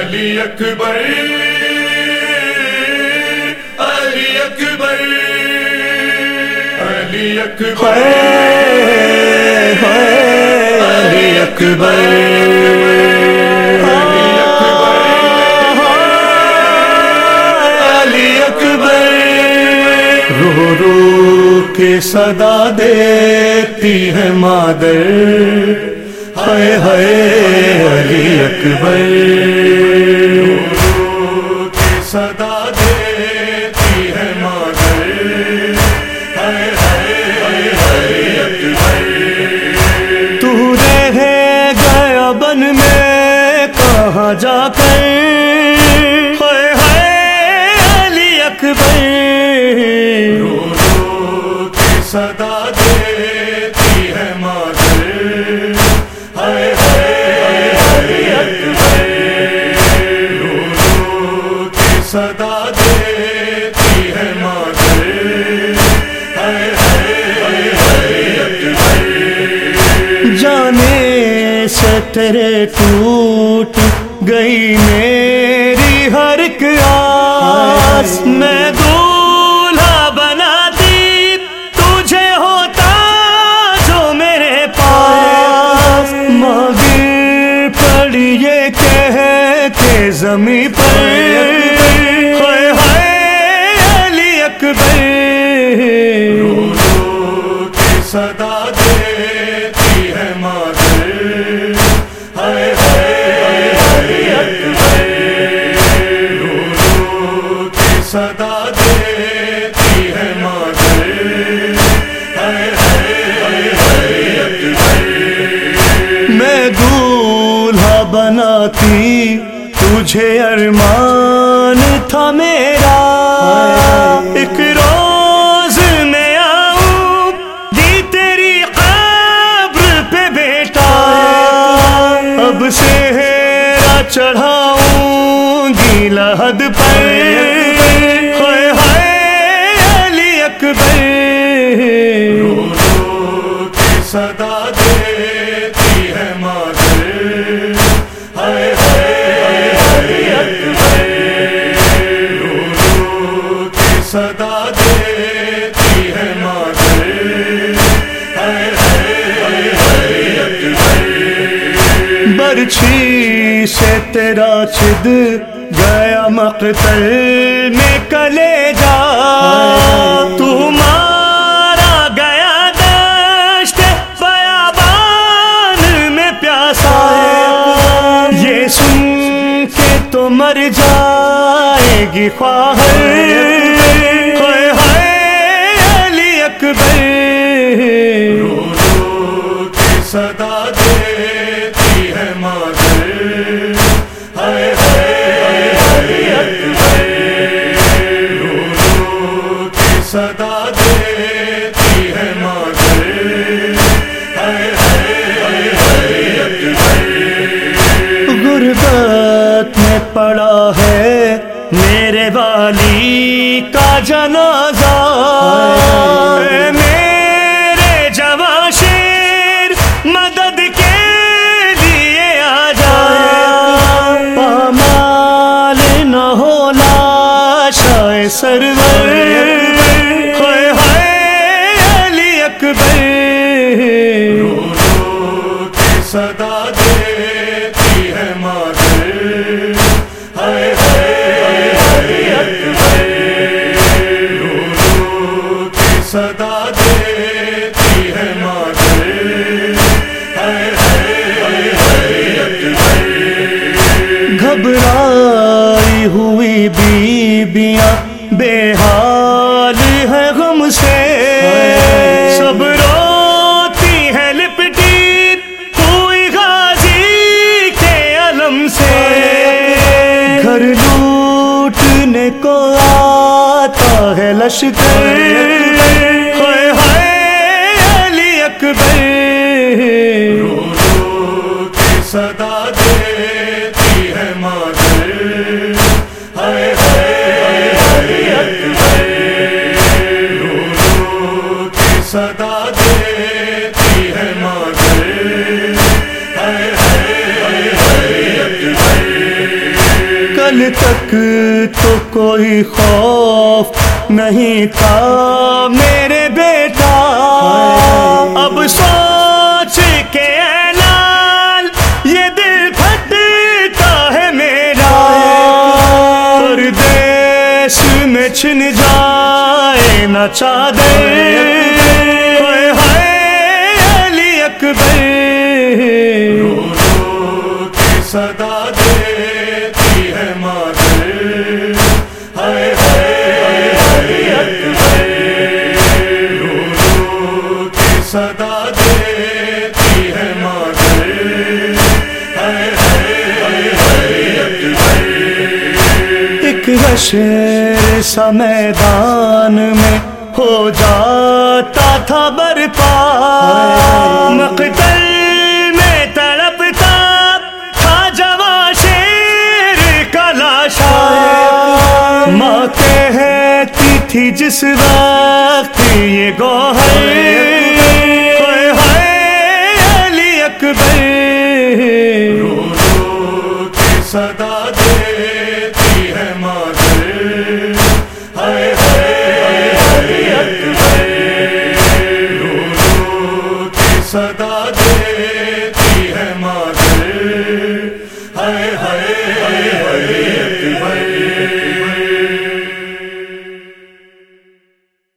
علی اکبر علی اکبر علی اکبر علی اکبر علی اکبر رو رو کے صدا دیتی ہے مادر ہائے ہائے علی اکبر رو کے صدا دیتی ہے مادر ہائے ہائے علی اکبر تو رہ گیا بن میں کہاں جا کر ہائے ہائے علی اکبر رو رو کے صدا دیتی ہے مادر ہائے ہائے علی اکبر رو رو کے صدا دیتی ہے مادر ہائے ہائے علی اکبر جانے سے تیرے ٹوٹ گئی میری ہر ایک آس میں دولہا بناتی تجھے ہوتا جو میرے پاس مگر پڑی یہ کہہ کے زمین پر ہائے ہائے علی اکبر رو رو کے صدا دیتی ہے مادر ہائے ہائے علی اکبر رو رو کے صدا دیتی ہے مادر ہائے ہائے علی اکبر میں دولہا بناتی تجھے ارمان تھا میرا ایک روز میں آؤں گی تیری قبر پہ بیٹا اب سہرا چڑھاؤں گی لحد پر ہائے ہائے علی اکبر رو رو کے صدا دیتی ہے مادر ہائے ہائے علی اکبر رو رو کے صدا دیتی ہے مادر ہائے ہائے علی اکبر برچھی سے تیرا چھد گیا مقتل میں کلیجا تمہارا گیا دشت بیابان میں پیاسا یہ سن کے تو مر جائے گی خواہر ہائے ہائے علی اکبر رو رو کے صدا دیتی ہے مادر ہائے ہائے علی اکبر رو رو کے صدا دیتی ہے مادر ہائے ہائے علی اکبر غربت میں پڑا ہے میرے والی کا جنازہ میرے جواں شیر مدد کے لیے آ جائے پامال نہ ہو لاشائے سرور ہائے ہائے علی اکبر رو رو کے صدا دیتی ہے مادر ہائے ہائے علی اکبر رو رو کے صدا دیتی ہے مادر ہائے ہائے علی اکبر گھبرائی ہوئی بیبیاں بے حال ہے غم سے سب روتی ہے لپٹی ہوئی غازی کے علم سے گھر لوٹنے کو آتا ہے لشکر ہائے ہائے علی اکبر رو رو کے صدا دیتی ہے مادر ہائے ہائے علی اکبر رو رو کے صدا دیتی ہے مادر ہائے ہائے علی اکبر کل تک تو کوئی خوف نہیں تھا میرے بیٹا، اب سوچ کے اے لال یہ دل پھٹتا ہے میرا، پردیس میں چھن جائے نہ چادر، ہائے ہائے علی اکبر، رو رو کے صدا دیتی ہے مادر، ہائے ہائے علی اکبر، رو رو کے صدا دیتی ہے مادر، ہائے ہائے علی اکبر۔ ایک شیر سا میدان میں ہو جاتا تھا برپا، مقتل میں تڑپتا تھا جواں شیر کا لاشا، ماں کہتی تھی جس وقت یہ گوہر، ہائے ہائے علی اکبر، رو رو کے صدا